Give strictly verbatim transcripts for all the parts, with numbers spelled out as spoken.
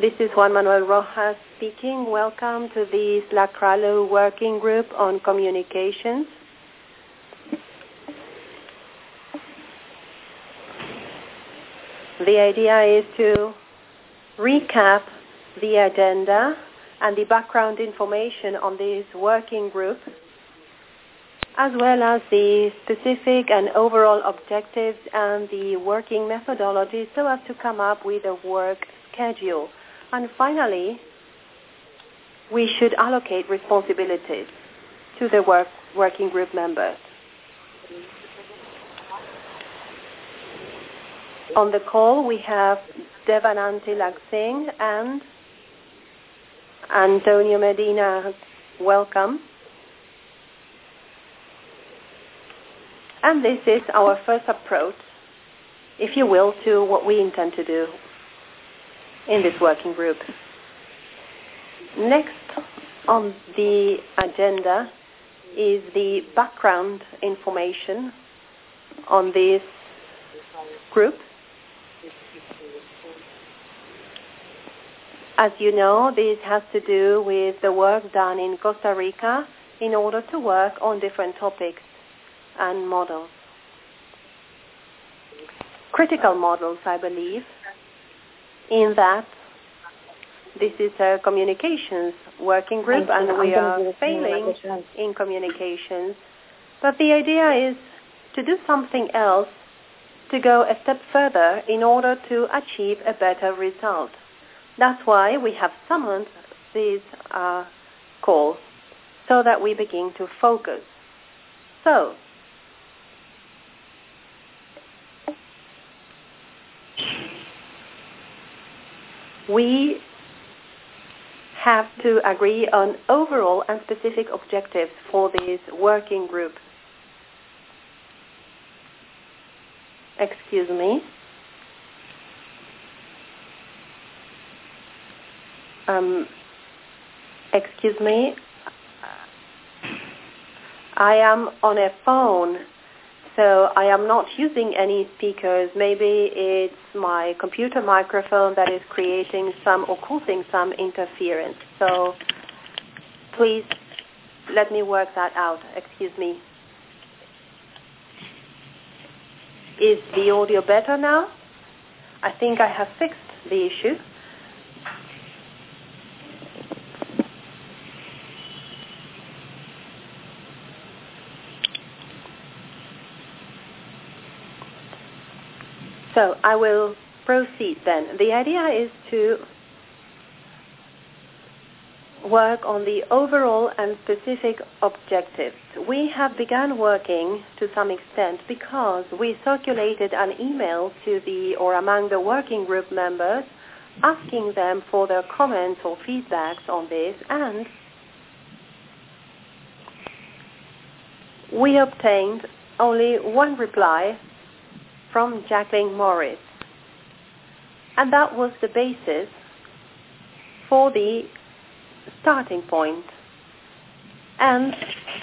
This is Juan Manuel Rojas speaking. Welcome to the SLACRALO Working Group on Communications. The idea is to recap the agenda and the background information on this working group, as well as the specific and overall objectives and the working methodology so as to come up with a work schedule. And finally, we should allocate responsibilities to the work, working group members. On the call, we have Devananti Lagsing and Antonio Medina. Welcome. And this is our first approach, if you will, to what we intend to do in this working group. Next on the agenda is the background information on this group. As you know, this has to do with the work done in Costa Rica in order to work on different topics and models. Critical models, I believe, in that this is a communications working group and we are failing in communications. But the idea is to do something else, to go a step further in order to achieve a better result. That's why we have summoned this uh, call, so that we begin to focus. So, we have to agree on overall and specific objectives for this working group. Excuse me. Um, excuse me. I am on a phone, so I am not using any speakers. Maybe it's my computer microphone that is creating some or causing some interference. So please let me work that out. Excuse me. Is the audio better now? I think I have fixed the issue. So I will proceed then. The idea is to work on the overall and specific objectives. We have begun working to some extent because we circulated an email to the or among the working group members asking them for their comments or feedbacks on this, and we obtained only one reply from Jacqueline Morris. And that was the basis for the starting point. And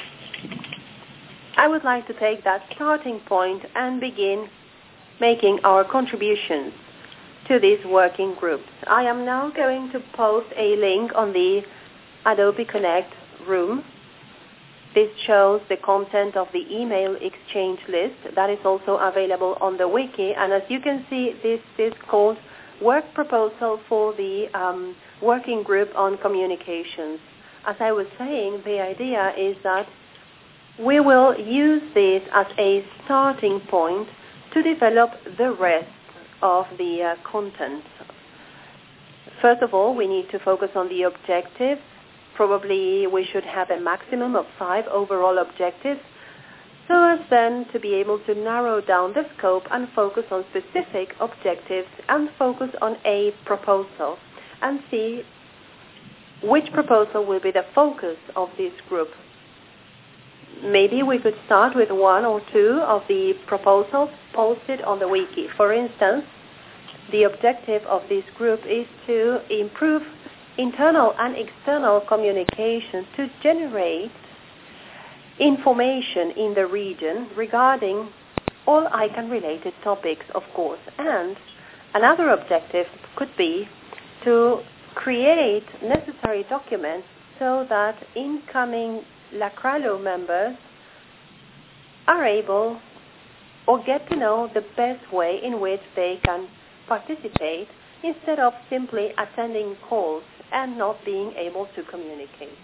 I would like to take that starting point and begin making our contributions to these working groups. I am now going to post a link on the Adobe Connect room. This shows the content of the email exchange list that is also available on the wiki. And as you can see, this is called Work Proposal for the um, Working Group on Communications. As I was saying, the idea is that we will use this as a starting point to develop the rest of the uh, content. First of all, we need to focus on the objectives. Probably we should have a maximum of five overall objectives, so as then to be able to narrow down the scope and focus on specific objectives and focus on a proposal and see which proposal will be the focus of this group. Maybe we could start with one or two of the proposals posted on the wiki. For instance, the objective of this group is to improve internal and external communications to generate information in the region regarding all I CANN related topics, of course. And another objective could be to create necessary documents so that incoming Lacralo members are able or get to know the best way in which they can participate instead of simply attending calls and not being able to communicate.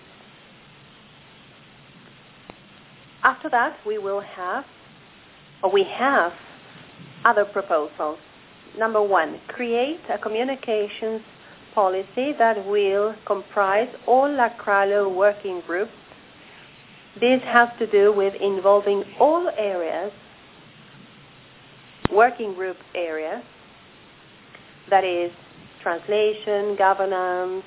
After that, we will have, or we have, other proposals. Number one, create a communications policy that will comprise all Lacralo working groups. This has to do with involving all areas, working group areas, that is translation, governance,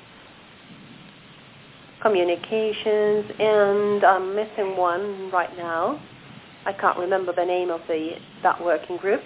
communications, and I'm missing one right now. I can't remember the name of the that working group.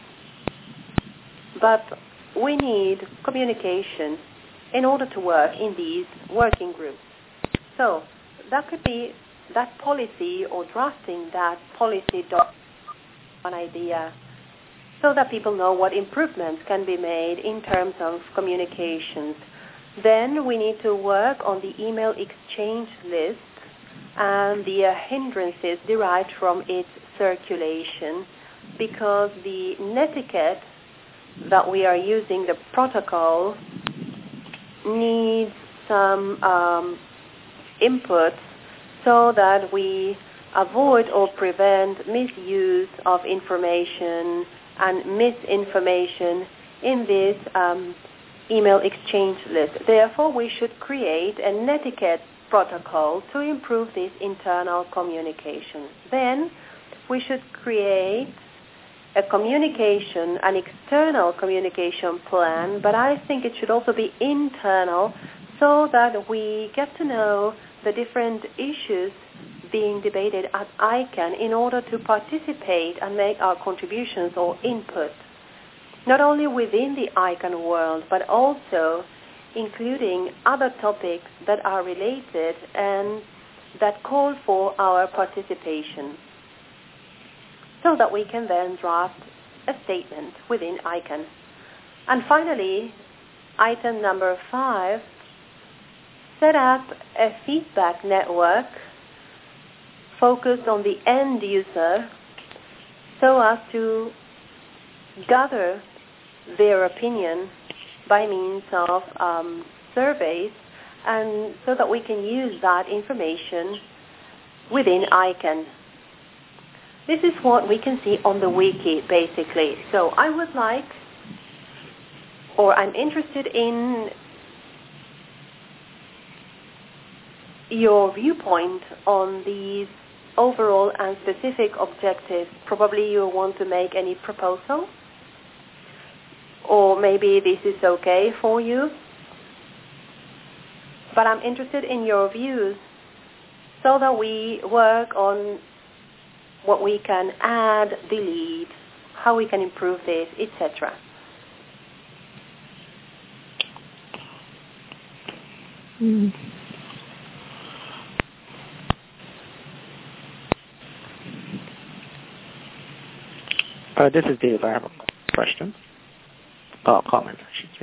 But we need communication in order to work in these working groups. So that could be that policy or drafting that policy doc, one idea, so that people know what improvements can be made in terms of communications. Then we need to work on the email exchange list and the uh, hindrances derived from its circulation, because the netiquette that we are using, the protocol, needs some um, input so that we avoid or prevent misuse of information and misinformation in this um, email exchange list. Therefore, we should create a netiquette protocol to improve this internal communication. Then we should create a communication, an external communication plan, but I think it should also be internal so that we get to know the different issues being debated at ICANN in order to participate and make our contributions or input, not only within the ICANN world, but also including other topics that are related and that call for our participation, so that we can then draft a statement within ICANN. And finally, item number five, set up a feedback network focused on the end user so as to gather their opinion by means of um, surveys, and so that we can use that information within ICANN. This is what we can see on the wiki, basically. So I would like, or I'm interested in your viewpoint on these overall and specific objectives. Probably you want to make any proposal, or maybe this is okay for you. But I'm interested in your views so that we work on what we can add, delete, how we can improve this, et cetera. Mm. Uh, this is Dave. I have a question. Oh, comment, I should say.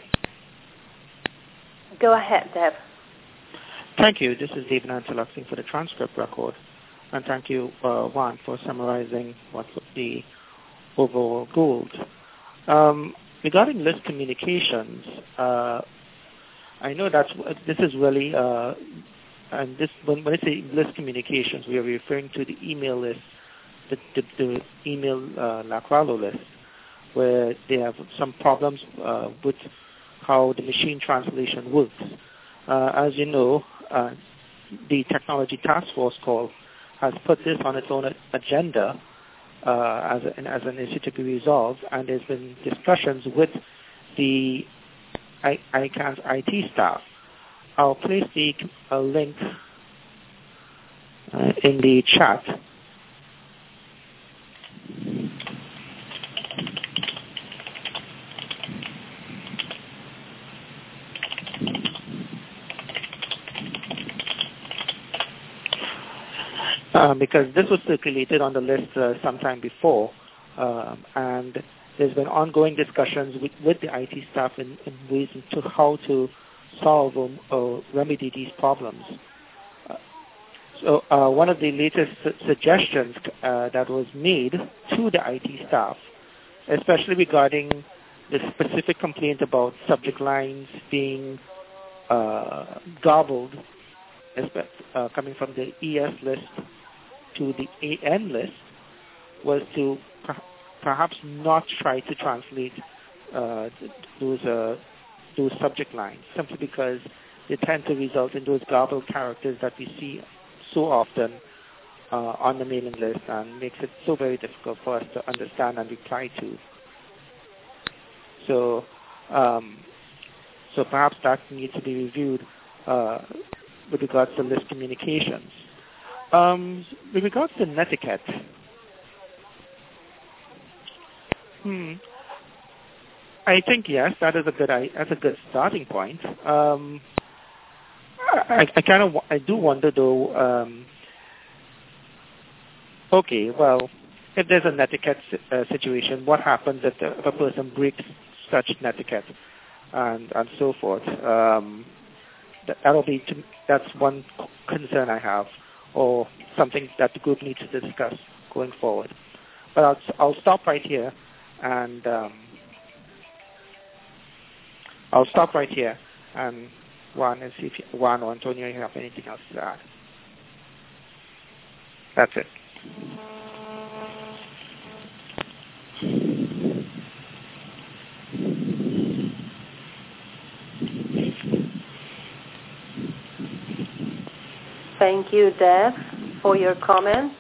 Go ahead, Deb. Thank you. This is Dave Nantaluxing for the transcript record. And thank you, uh, Juan, for summarizing what the overall goals. Um, regarding list communications, uh, I know that this is really, uh, and this when, when I say list communications, we are referring to the email list, the, the, the email uh, Lacralo list, where they have some problems uh, with how the machine translation works. Uh, as you know, uh, the Technology Task Force call has put this on its own agenda uh, as, a, as an issue to be resolved, and there's been discussions with the I, ICANN's I T staff. I'll place the a link uh, in the chat. Uh, because this was circulated on the list uh, sometime before, um, and there's been ongoing discussions with, with the I T staff in, in ways into how to solve or, or remedy these problems. Uh, so uh, one of the latest su- suggestions uh, that was made to the I T staff, especially regarding the specific complaint about subject lines being uh, garbled, uh, coming from the E S list to the A N list, was to per- perhaps not try to translate uh, those uh, those subject lines, simply because they tend to result in those garbled characters that we see so often uh, on the mailing list, and makes it so very difficult for us to understand and reply to. So, um, so perhaps that needs to be reviewed uh, with regards to list communications. Um, with regards to netiquette, hmm, I think yes, that is a good that's a good starting point. Um, I, I kind of I do wonder though. Um, okay, well, if there's a netiquette uh, situation, what happens if, the, if a person breaks such netiquette and and so forth? Um, that, that'll be to, that's one concern I have, or something that the group needs to discuss going forward. But I'll I'll stop right here, and um, I'll stop right here, and Juan and see if you, Juan or Antonio, you have anything else to add. That's it. Thank you, Deb, for your comments.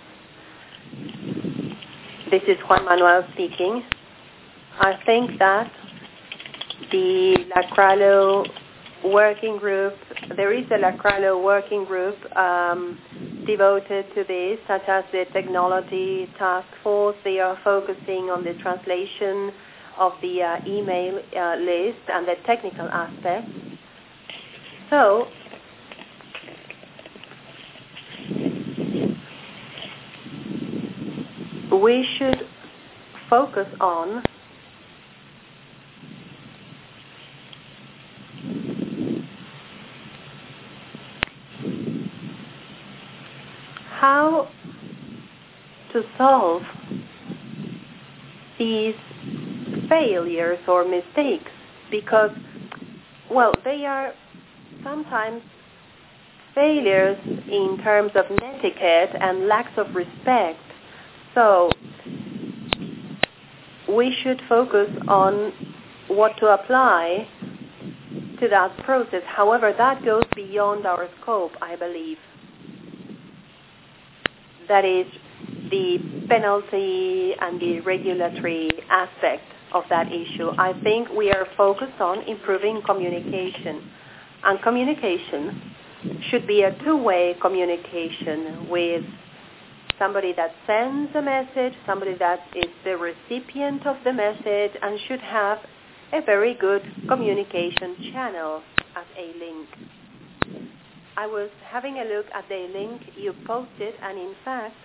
This is Juan Manuel speaking. I think that the Lacralo working group, there is a Lacralo working group um, devoted to this, such as the technology task force. They are focusing on the translation of the uh, email uh, list and the technical aspects. So, we should focus on how to solve these failures or mistakes, because, well, they are sometimes failures in terms of netiquette and lacks of respect. So we should focus on what to apply to that process. However, that goes beyond our scope, I believe. That is the penalty and the regulatory aspect of that issue. I think we are focused on improving communication. And communication should be a two-way communication with somebody that sends a message, somebody that is the recipient of the message, and should have a very good communication channel as a link. I was having a look at the link you posted, and in fact,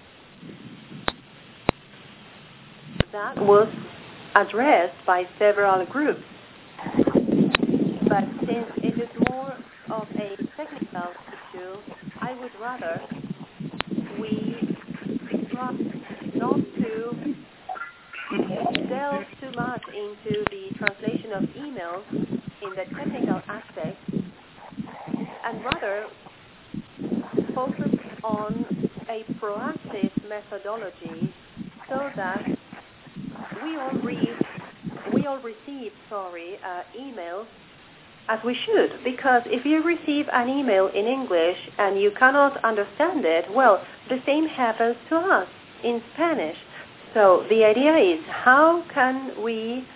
that was addressed by several groups. But since it is more of a technical issue, I would rather we try not to delve too much into the translation of emails in the technical aspect, and rather focus on a proactive methodology so that we all read, we all receive, sorry, uh, emails as we should. Because if you receive an email in English and you cannot understand it, well, the same happens to us in Spanish. So the idea is, how can we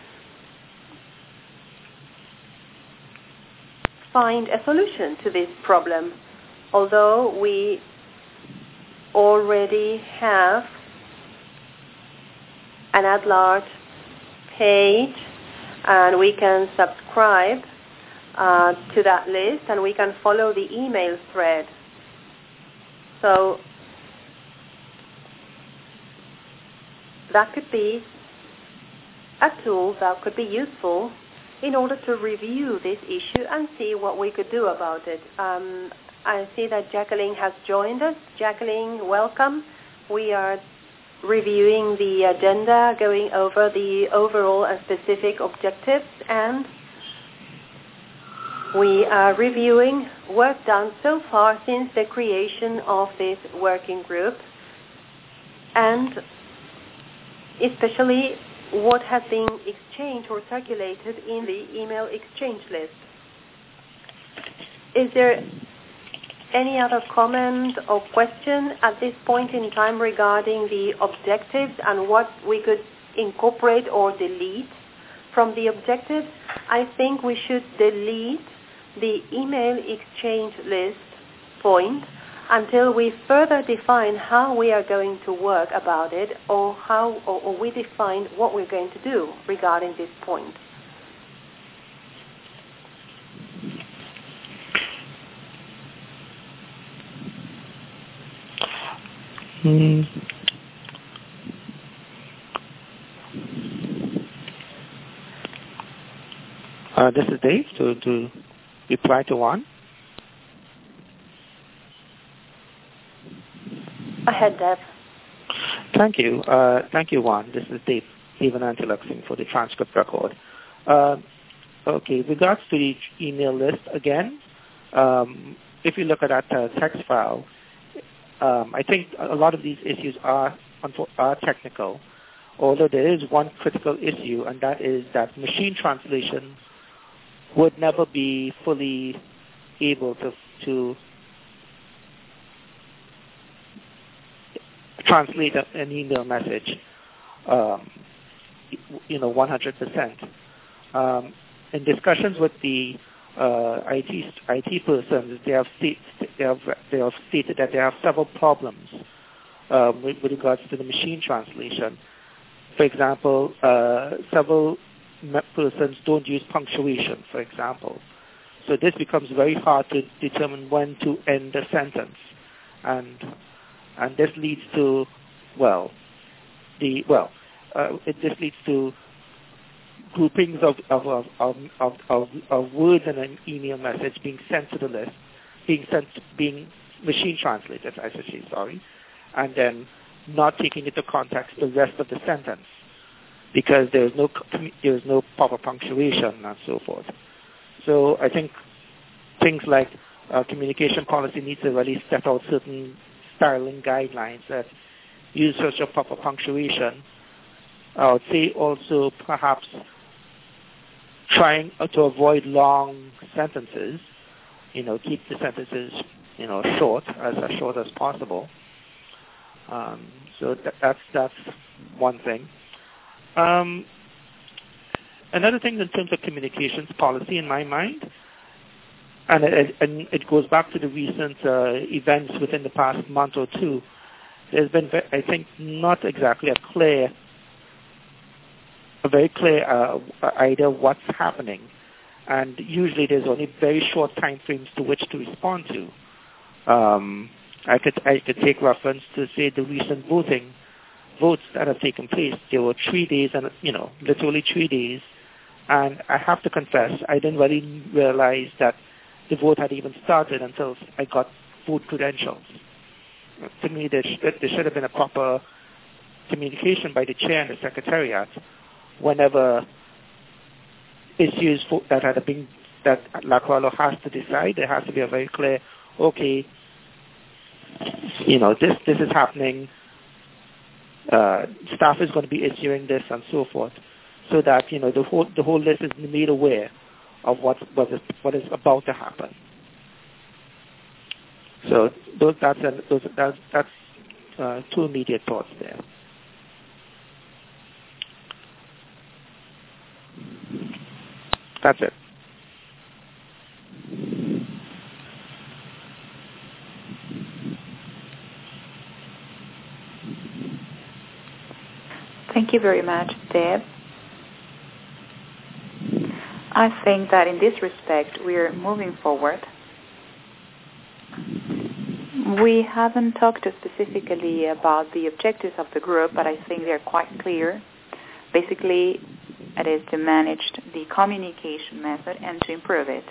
find a solution to this problem? Although we already have an at-large page and we can subscribe uh, to that list and we can follow the email thread. So that could be a tool that could be useful in order to review this issue and see what we could do about it. Um, I see that Jacqueline has joined us. Jacqueline, welcome. We are reviewing the agenda, going over the overall and specific objectives, and we are reviewing work done so far since the creation of this working group, and especially what has been exchanged or circulated in the email exchange list. Is there any other comment or question at this point in time regarding the objectives and what we could incorporate or delete from the objectives? I think we should delete the email exchange list point until we further define how we are going to work about it, or how or, or we define what we're going to do regarding this point. Hmm. Uh, this is Dave to, to reply to Juan. Ahead, Dev. Thank you. Uh, thank you, Juan. This is Dave, Stephen Antiluxing for the transcript record. Uh, okay, regards to the email list, again, um, if you look at that uh, text file, um, I think a lot of these issues are, are technical, although there is one critical issue, and that is that machine translation would never be fully able to, to translate an email message, um, you know, one hundred percent. Um, in discussions with the uh, I T I T persons, they have, state, they have they have stated that they have several problems um, with, with regards to the machine translation. For example, uh, several persons don't use punctuation, for example. So this becomes very hard to determine when to end a sentence, and and this leads to, well, the well, uh, it this leads to groupings of of, of of of of of words in an email message being sent to the list, being sent being machine translated, I should say, sorry, and then not taking into context the rest of the sentence, because there is no there is no proper punctuation and so forth. So I think things like uh, communication policy needs to really set out certain styling guidelines that use such a proper punctuation. I would say also perhaps trying to avoid long sentences, you know, keep the sentences, you know, short, as, as short as possible. Um, so that, that's that's one thing. Um, another thing in terms of communications policy, in my mind, and it, and it goes back to the recent uh, events within the past month or two, there's been, I think, not exactly a clear, a very clear uh, idea of what's happening. And usually there's only very short time frames to which to respond to. Um, I could I could take reference to, say, the recent voting votes that have taken place. There were three days, and you know, literally three days. And I have to confess, I didn't really realize that the vote had even started until I got vote credentials. To me, there, sh- there should have been a proper communication by the chair and the secretariat whenever issues for, that had been that LACRALO has to decide. There has to be a very clear, okay, you know, this this is happening. Uh, staff is going to be issuing this and so forth, so that you know the whole the whole list is made aware of what what is what is about to happen. So those that's those that's, that's uh, two immediate thoughts there. That's it. Thank you very much, Deb. I think that in this respect, we're moving forward. We haven't talked specifically about the objectives of the group, but I think they're quite clear. Basically, It is to manage the communication method and to improve it.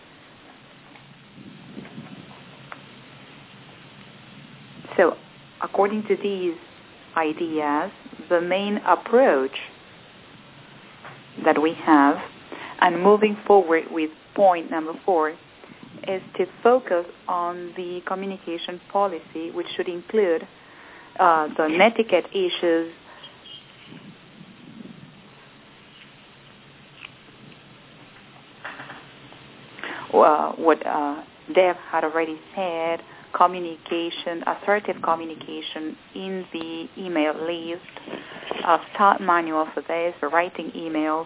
So, according to these ideas, the main approach that we have, and moving forward with point number four, is to focus on the communication policy, which should include uh, the netiquette issues, uh, what uh, Deb had already said, communication, assertive communication in the email list, a start manual for this, for writing emails.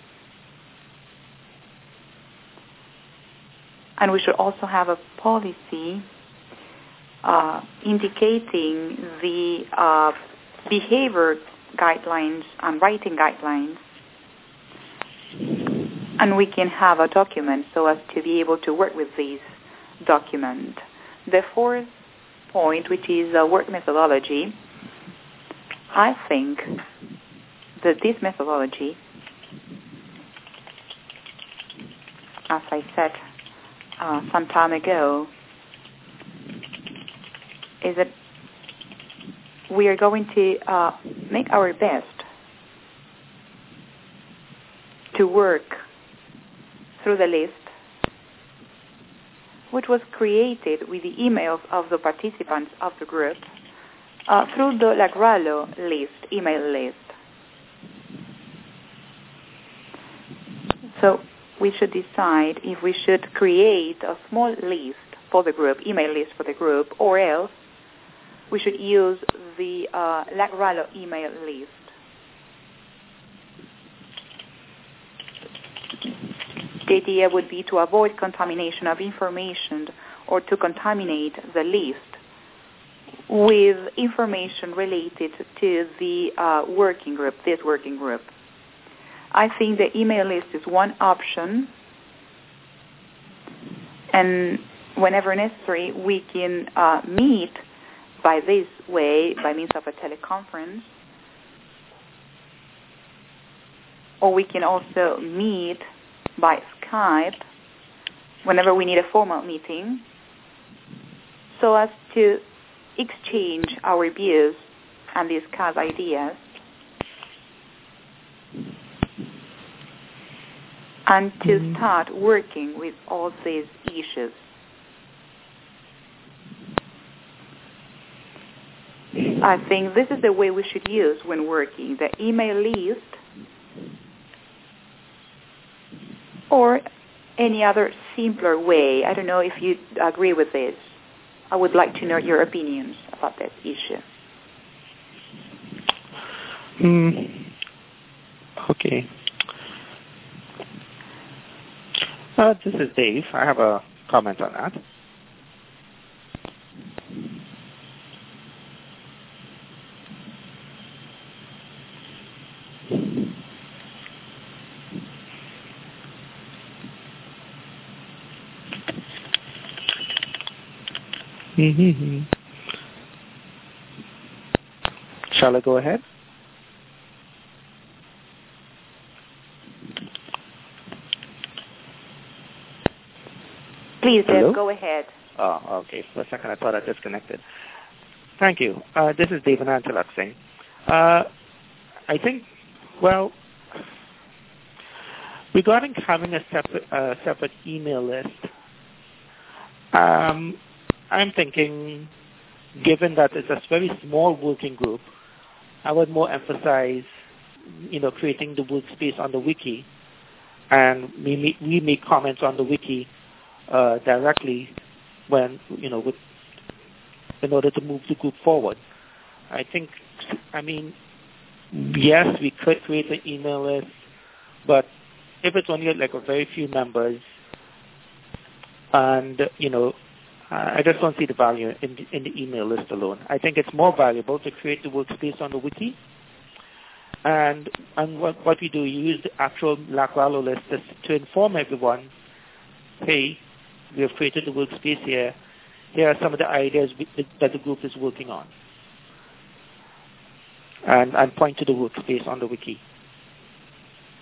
And we should also have a policy uh, indicating the uh, behavior guidelines and writing guidelines. And we can have a document so as to be able to work with these documents. The fourth point, which is a work methodology, I think that this methodology, as I said uh, some time ago, is that we are going to uh, make our best to work through the list, which was created with the emails of the participants of the group uh, through the Lagralo list, email list. So we should decide if we should create a small list for the group, email list for the group, or else we should use the uh, Lagralo email list. The idea would be to avoid contamination of information or to contaminate the list with information related to the uh, working group, this working group. I think the email list is one option, and whenever necessary, we can uh, meet by this way, by means of a teleconference, or we can also meet by Skype whenever we need a formal meeting, so as to exchange our views and discuss ideas and to mm-hmm. start working with all these issues. I think this is the way we should use when working, the email list or any other simpler way. I don't know if you agree with this. I would like to know your opinions about this issue. Mm. Okay. Uh, this is Dave. I have a comment on that. Mm-hmm. Shall I go ahead? Please, Dave, go ahead. Oh, okay. For a second, I thought I disconnected. Thank you. Uh, this is Dave Anantalaksing. Uh, I think, well, regarding having a separate, uh, separate email list, um, I'm thinking, given that it's a very small working group, I would more emphasize, you know, creating the workspace on the wiki, and we make, we make comments on the wiki uh, directly when, you know, with, in order to move the group forward. I think, I mean, yes, we could create an email list, but if it's only like a very few members, and, you know, I just don't see the value in the, in the email list alone. I think it's more valuable to create the workspace on the wiki. And and what, what we do, you use the actual Lagralo list to, to inform everyone, hey, we have created the workspace here. Here are some of the ideas we, that the group is working on. And, and point to the workspace on the wiki.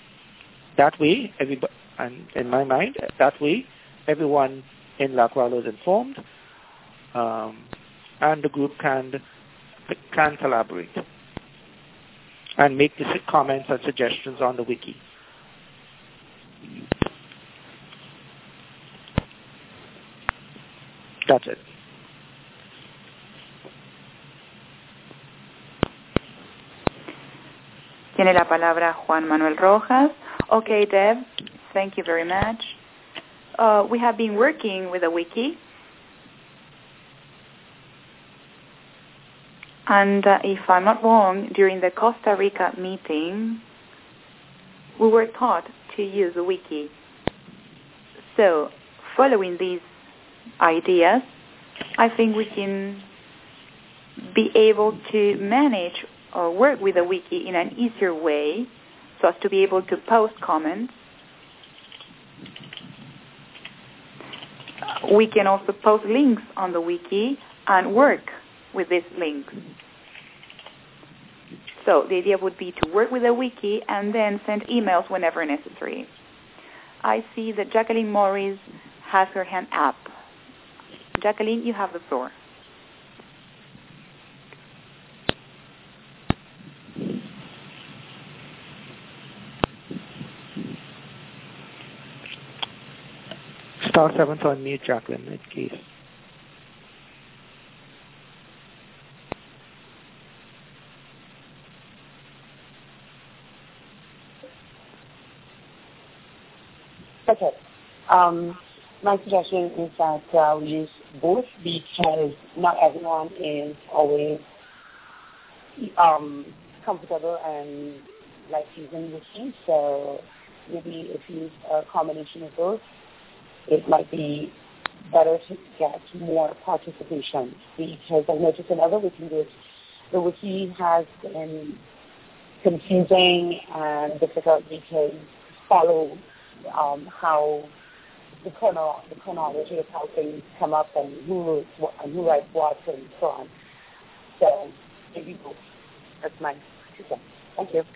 that way, everybody, and in my mind, that way, everyone in La Qualo is informed, um, and the group can can collaborate and make the comments and suggestions on the wiki. That's it. Tiene la palabra Juan Manuel Rojas. Okay, Deb, thank you very much. Uh, we have been working with a wiki. And uh, if I'm not wrong, during the Costa Rica meeting, we were taught to use a wiki. So, following these ideas, I think we can be able to manage or work with a wiki in an easier way so as to be able to post comments. We can also post links on the wiki and work with these links. So the idea would be to work with a wiki and then send emails whenever necessary. I see that Jacqueline Morris has her hand up. Jacqueline, you have the floor. Star seven to unmute Jacqueline in case. Okay. Um, my suggestion is that uh, we use both because not everyone is always um, comfortable and like using wiki. So maybe if you use a combination of both, it might be better to get more participation. Because I've noticed in other wiki groups, the wiki has been confusing and difficult because follow um, how the chrono, the chronology of how things come up and who and who writes what and so on. So maybe both. That's my two cents. Thank you.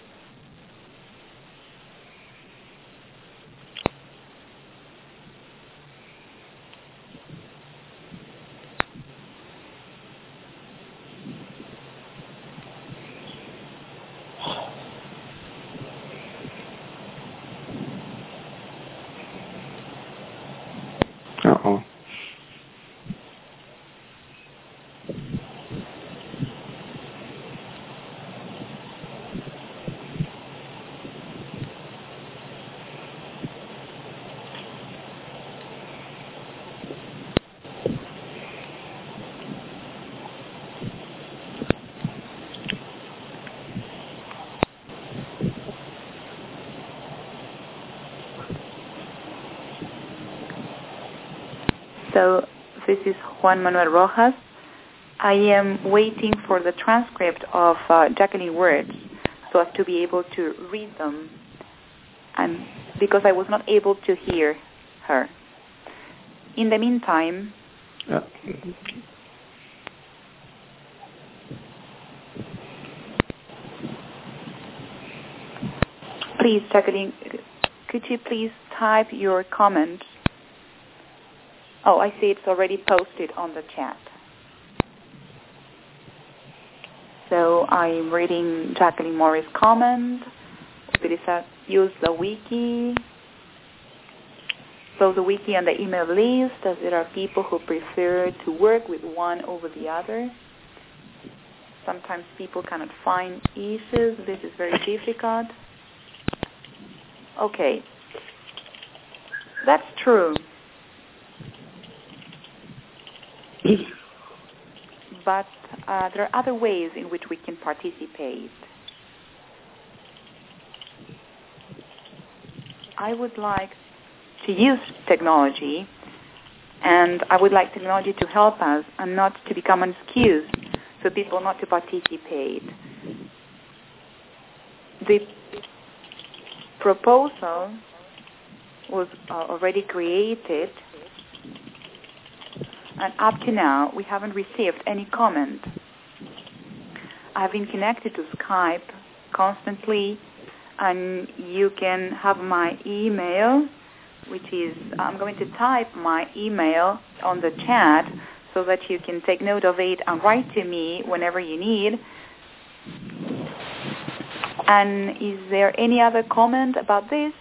Uh-oh. So this is Juan Manuel Rojas. I am waiting for the transcript of uh, Jacqueline words so as to be able to read them, and because I was not able to hear her. In the meantime, Uh, please, Jacqueline, could you please type your comment? Oh, I see it's already posted on the chat. So I'm reading Jacqueline Morris' comment. Utiliza, use the wiki. So the wiki and the email list, as there are people who prefer to work with one over the other. Sometimes people cannot find issues. This is very difficult. Okay. That's true. But uh, there are other ways in which we can participate. I would like to use technology, and I would like technology to help us and not to become an excuse for people not to participate. The proposal was uh, already created, and up to now, we haven't received any comment. I've been connected to Skype constantly, and you can have my email, which is, I'm going to type my email on the chat so that you can take note of it and write to me whenever you need. And is there any other comment about this?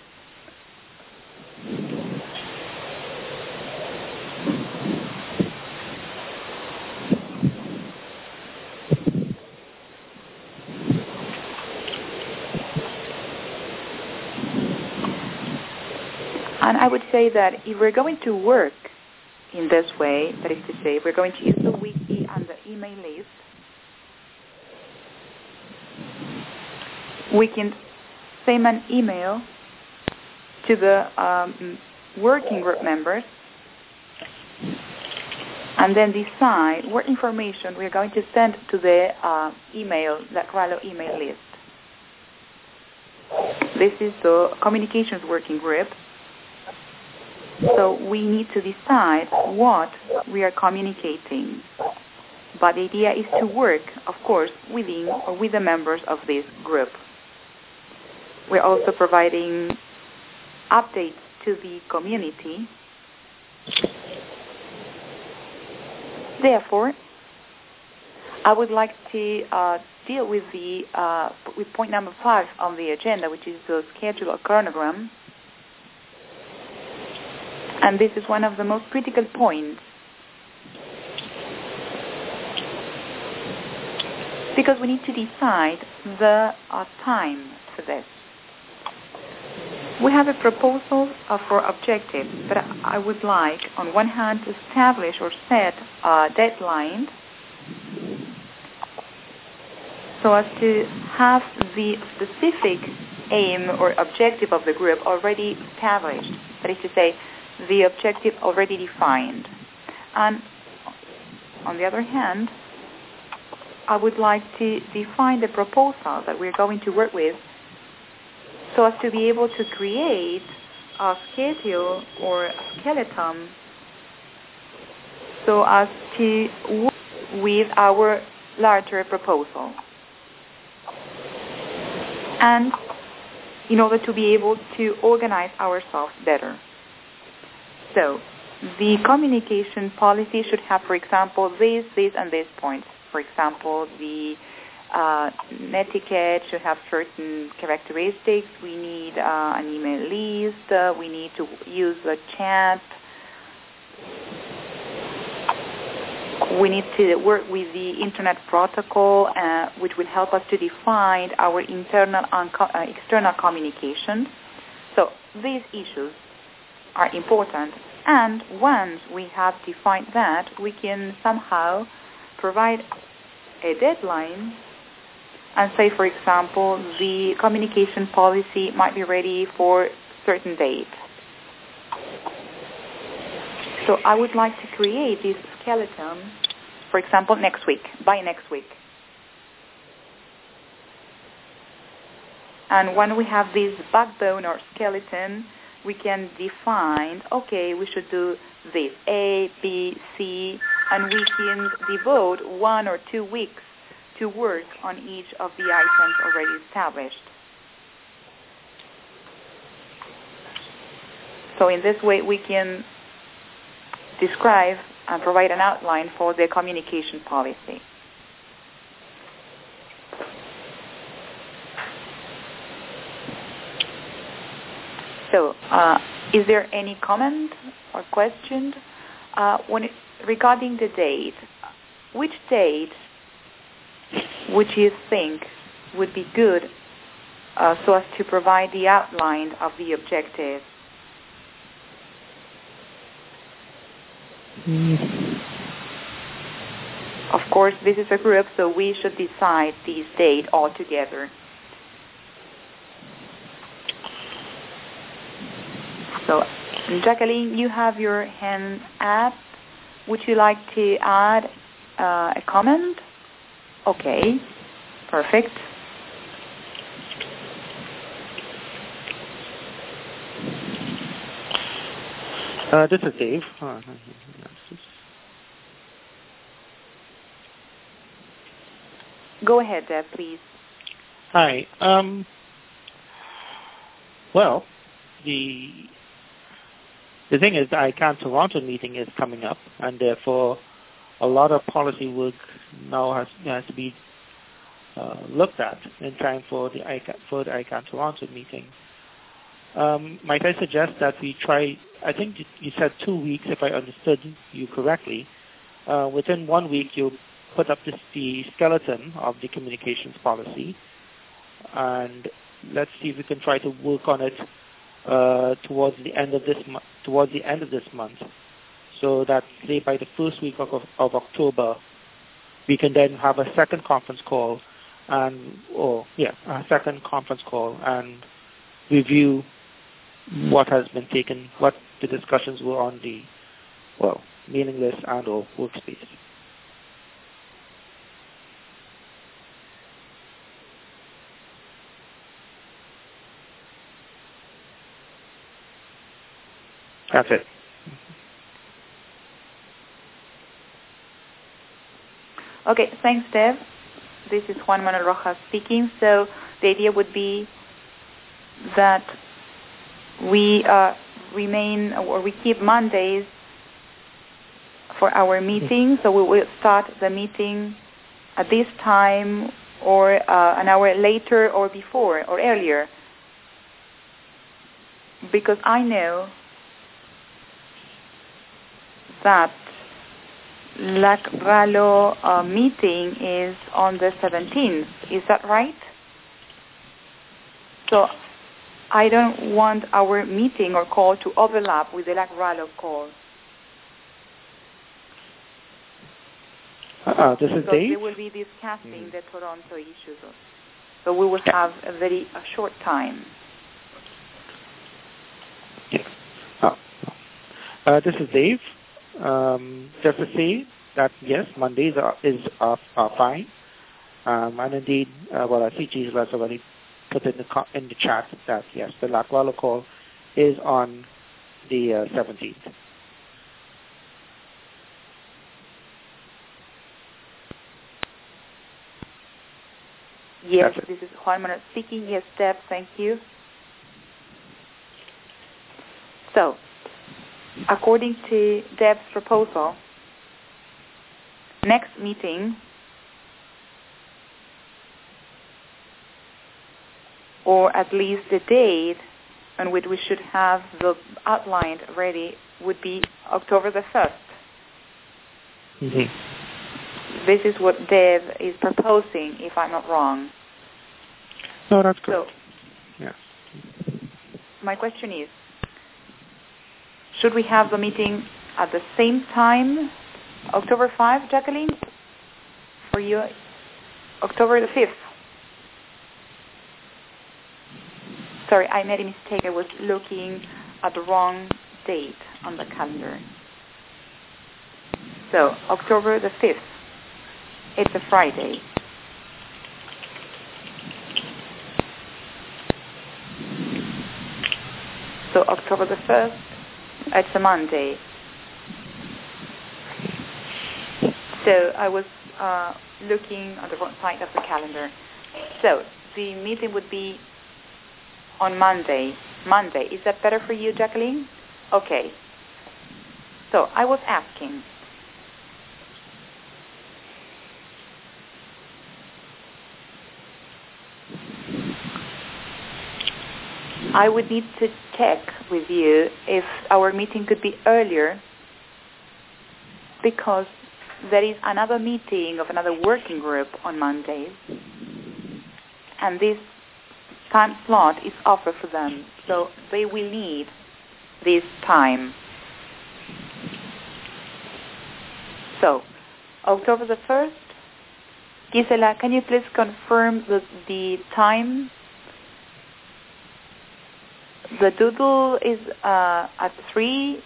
And I would say that if we're going to work in this way, that is to say, we're going to use the wiki and the email list, we can send an email to the um, working group members and then decide what information we're going to send to the uh, email, the Gralo email list. This is the communications working group. So we need to decide what we are communicating. But the idea is to work, of course, within or with the members of this group. We're also providing updates to the community. Therefore, I would like to uh, deal with the uh, with point number five on the agenda, which is the schedule or chronogram. And this is one of the most critical points, because we need to decide the uh, time for this. We have a proposal uh, for objectives, but I would like, on one hand, to establish or set a deadline so as to have the specific aim or objective of the group already established. That is to say, the objective already defined. And on the other hand, I would like to define the proposal that we're going to work with so as to be able to create a schedule or a skeleton so as to work with our larger proposal. And in order to be able to organize ourselves better. So, the communication policy should have, for example, this, this, and these points. For example, the uh, netiquette should have certain characteristics. We need uh, an email list. Uh, we need to use a chat. We need to work with the Internet protocol, uh, which will help us to define our internal and co- uh, external communication. So, these issues are important, and once we have defined that, we can somehow provide a deadline and say, for example, the communication policy might be ready for a certain date. So I would like to create this skeleton, for example, next week, by next week. And when we have this backbone or skeleton, we can define, okay, we should do this, A, B, C, and we can devote one or two weeks to work on each of the items already established. So in this way, we can describe and provide an outline for the communication policy. So, uh, is there any comment or question uh, when it, regarding the date? Which date would you think would be good uh, so as to provide the outline of the objective? Mm. Of course, this is a group, so we should decide this date all together. So, Jacqueline, you have your hand up. Would you like to add uh, a comment? Okay, perfect. Uh, this is Dave. Uh, Go ahead, Deb, please. Hi. Um, Well, the the thing is, the I CANN Toronto meeting is coming up, and therefore a lot of policy work now has, has to be uh, looked at in time for the I CANN, for the I CANN Toronto meeting. Um, might I suggest that we try, I think you said two weeks, if I understood you correctly. Uh, within one week, you'll put up this, the skeleton of the communications policy, and let's see if we can try to work on it uh, towards the end of this month. Towards the end of this month, so that say by the first week of, of, of October, we can then have a second conference call, and or yeah, a second conference call and review what has been taken, what the discussions were on the well mailing list and or workspace. That's it. Okay, thanks, Deb. This is Juan Manuel Rojas speaking. So the idea would be that we uh, remain, or we keep Mondays for our meeting. So we will start the meeting at this time, or uh, an hour later, or before, or earlier. Because I know that LACRALO uh, meeting is on the seventeenth. Is that right? So I don't want our meeting or call to overlap with the LACRALO call. Uh, this is so Dave. They will be discussing mm. the Toronto issues. So we will have a very a short time. Yeah. Oh. Uh, this is Dave. Um, just to say that yes, Mondays are, is are, are fine, um, and indeed, uh, well, I see Jesus has already put in the co- in the chat that yes, the LACRALO call is on the uh, seventeenth. Yes, this is Juan Manuel speaking. Yes, Deb, thank you. So, according to Deb's proposal, next meeting, or at least the date on which we should have the outline ready, would be October the first. Mm-hmm. This is what Deb is proposing, if I'm not wrong. No, that's good. So, yeah. My question is, should we have the meeting at the same time, October fifth, Jacqueline? For you, October the fifth. Sorry, I made a mistake. I was looking at the wrong date on the calendar. So, October the fifth. It's a Friday. So, October the first. It's a Monday. So I was uh, looking on the wrong side of the calendar. So the meeting would be on Monday. Monday. Is that better for you, Jacqueline? Okay. So I was asking, I would need to check with you if our meeting could be earlier, because there is another meeting of another working group on Mondays, and this time slot is offered for them, so they will need this time. So, October the first, Gisela, can you please confirm the, the time? The doodle is uh, at three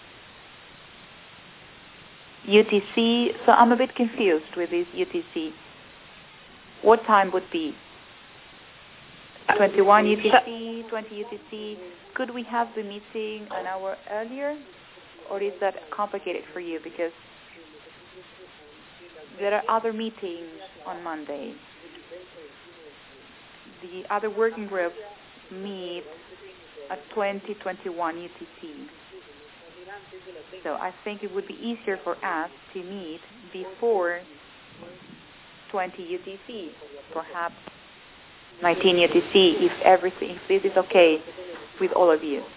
U T C, so I'm a bit confused with this U T C. What time would be? twenty-one U T C, twenty U T C. Could we have the meeting an hour earlier? Or is that complicated for you? Because there are other meetings on Monday. The other working groups meet at twenty twenty-one U T C. So I think it would be easier for us to meet before twenty U T C, perhaps nineteen U T C, if everything, if this is okay with all of you.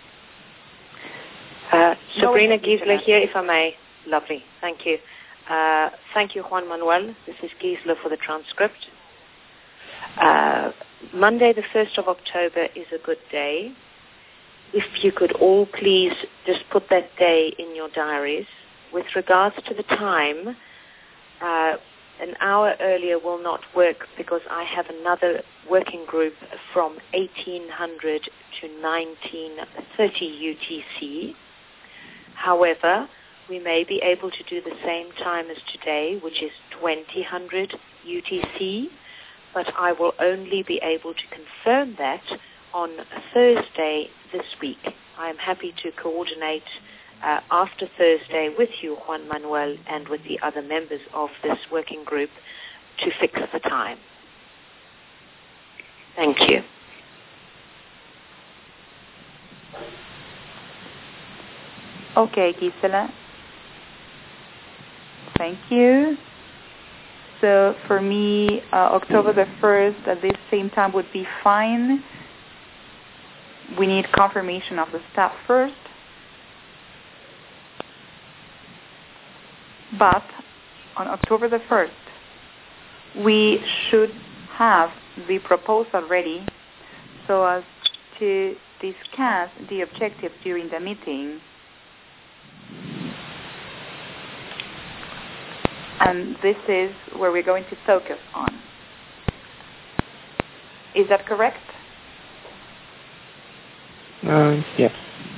Uh, Sabrina Gisela here, if I may. Lovely, thank you. Uh, thank you, Juan Manuel. This is Gisela for the transcript. Uh, Monday, the first of October is a good day. If you could all please just put that day in your diaries. With regards to the time, uh, an hour earlier will not work because I have another working group from eighteen hundred to nineteen thirty U T C. However, we may be able to do the same time as today, which is twenty hundred U T C, but I will only be able to confirm that on Thursday this week. I am happy to coordinate uh, after Thursday with you, Juan Manuel, and with the other members of this working group to fix the time. Thank you. Okay, Gisela. Thank you. So for me, uh, October the first at this same time would be fine. We need confirmation of the staff first. But on October the first, we should have the proposal ready so as to discuss the objectives during the meeting. And this is where we're going to focus on. Is that correct? Uh, yes.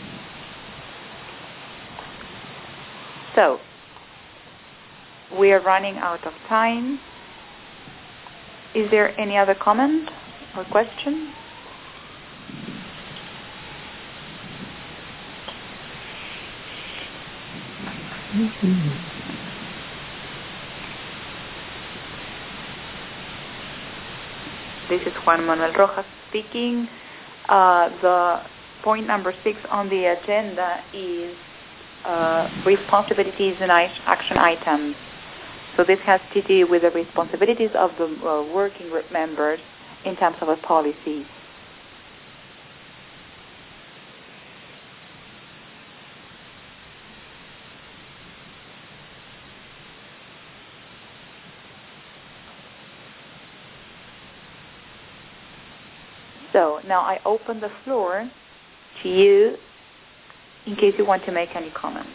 So, we are running out of time. Is there any other comment or question? Mm-hmm. This is Juan Manuel Rojas speaking. Uh, the point number six on the agenda is uh, responsibilities and action items. So this has to do with the responsibilities of the uh, working group members in terms of a policy. So now I open the floor to you in case you want to make any comment.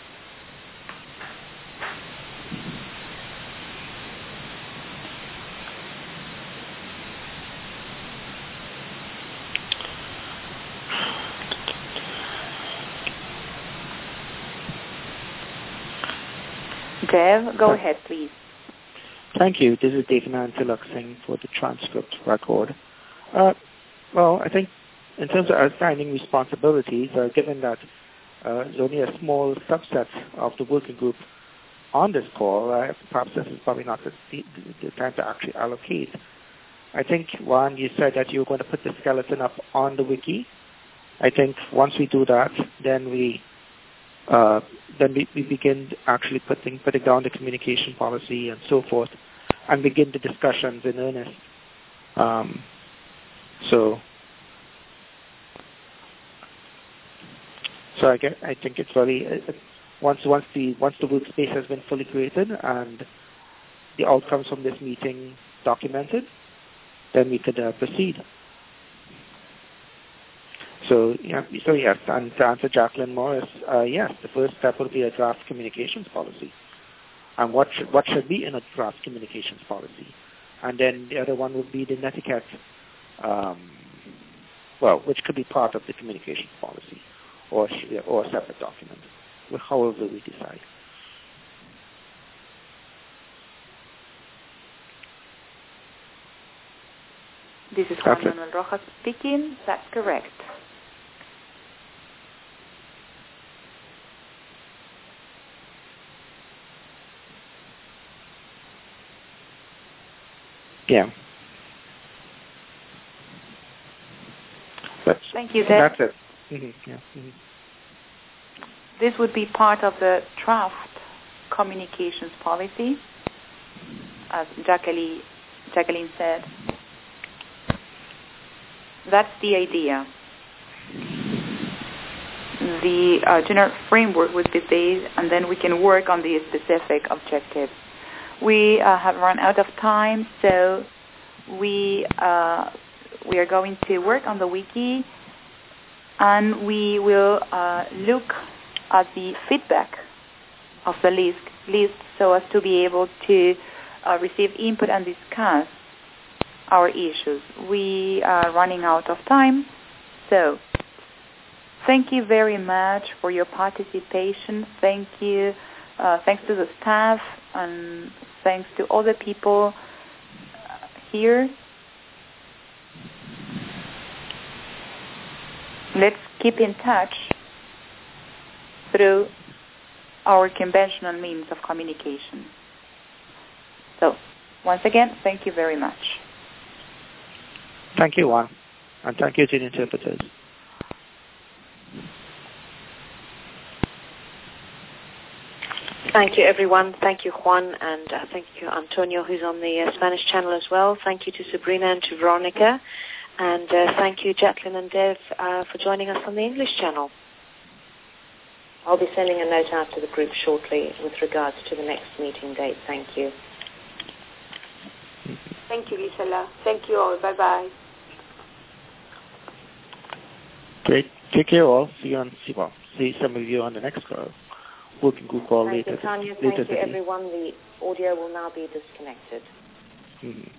Dev, go ahead, please. Thank you. This is Devnan Tilak Singh for the transcript record. Uh, well, I think in terms of assigning responsibilities, uh, given that uh, there's only a small subset of the working group on this call, uh, perhaps this is probably not the, the, the time to actually allocate. I think, Juan, you said that you were going to put the skeleton up on the wiki. I think once we do that, then we uh, then we, we begin actually putting putting down the communication policy and so forth, and begin the discussions in earnest. Um, so, so I get, I think it's very uh, once once the once the workspace has been fully created and the outcomes from this meeting documented, then we could uh, proceed. So, yeah, so yes, and to answer Jacqueline Morris, uh, yes, the first step would be a draft communications policy. And what should, what should be in a draft communications policy? And then the other one would be the netiquette, um, well, which could be part of the communications policy or, or a separate document, however we decide. This is Juan Manuel Rojas speaking. That's correct. Yeah. But Thank you. That, That's it. Mm-hmm. Yeah. Mm-hmm. This would be part of the draft communications policy, as Jacqueline, Jacqueline said. That's the idea. The uh, general framework would be based, and then we can work on the specific objectives. We uh, have run out of time, so we uh, we are going to work on the wiki, and we will uh, look at the feedback of the list, list so as to be able to uh, receive input and discuss our issues. We are running out of time, so thank you very much for your participation. Thank you. Uh, thanks to the staff and thanks to all the people here. Let's keep in touch through our conventional means of communication. So, once again, thank you very much. Thank you, Juan. And thank you to the interpreters. Thank you, everyone. Thank you, Juan, and uh, thank you, Antonio, who's on the uh, Spanish channel as well. Thank you to Sabrina and to Veronica. And uh, thank you, Jacqueline and Dev, uh, for joining us on the English channel. I'll be sending a note out to the group shortly with regards to the next meeting date. Thank you. Thank you, Gisela. Thank you all. Bye-bye. Great. Take care, all. See you on, see, well, see some of you on the next call. Working group call thank later. You, Tanya. later thank you, today. everyone. The audio will now be disconnected. Mm-hmm.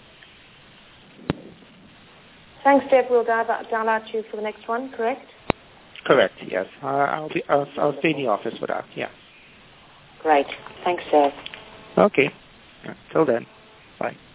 Thanks, Deb. We'll dial, dial out to you for the next one, correct? Correct, yes. Uh, I'll, be, I'll, I'll stay in the office for that, yeah. Great. Thanks, Deb. Okay. Yeah, till then. Bye.